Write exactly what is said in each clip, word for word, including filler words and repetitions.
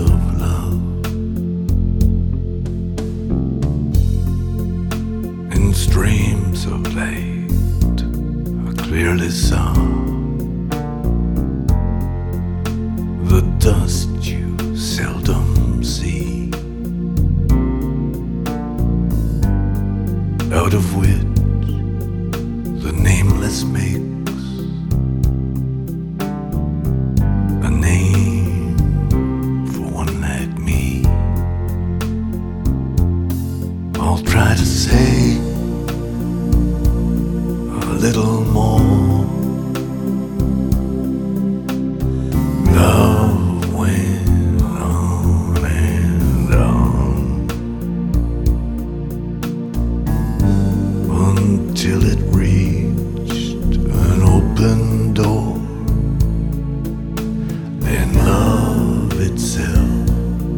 of love. In streams of light I clearly saw the dust you seldom see, out of which the nameless makes a name for one like me. I'll try to say a little more. Love went on and on until it reached an open door. Then love itself,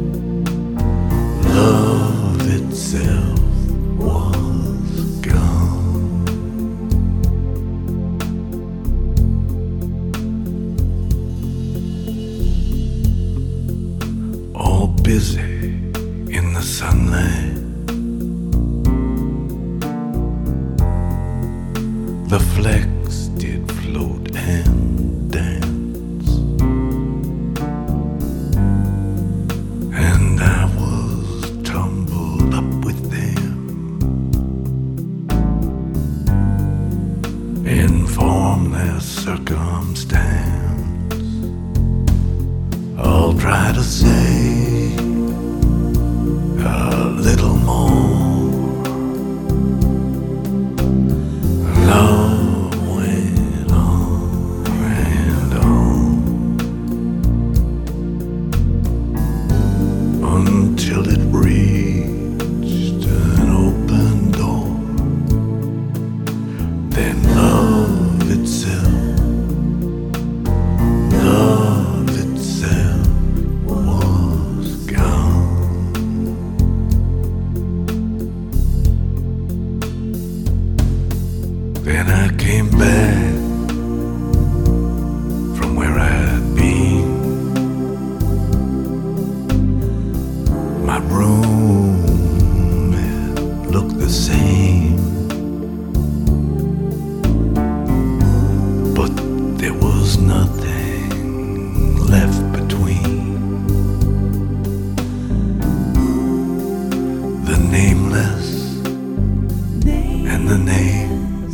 love itself was gone. All busy in the sunlight, the flecks did float and dance, and I was tumbled up with them in formless circumstance. I'll try to say a little more. Love went on and on until it reached an open door. Then love itself, love itself was gone. Then I came back from where I'd been. My room it looked the same, but there was nothing left between the nameless and the name.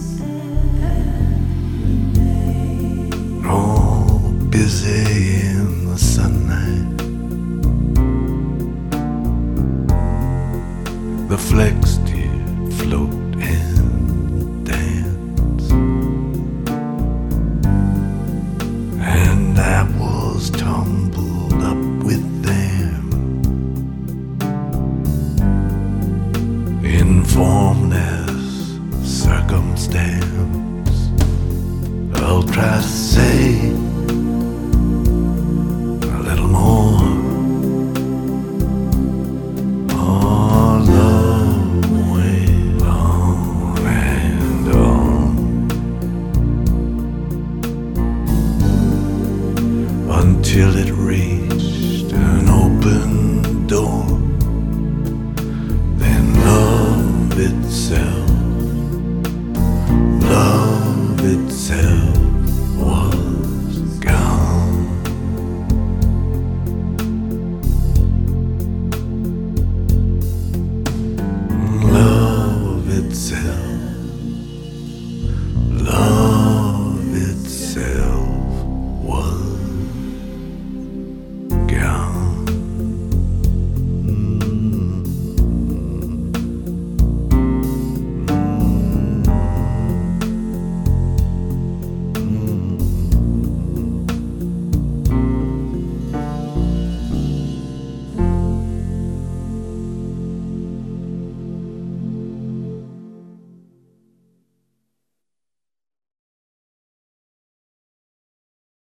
All busy in the sunlight, the flecks did float and dance, and I was tumbled up with them in formless circumstance. I'll try to say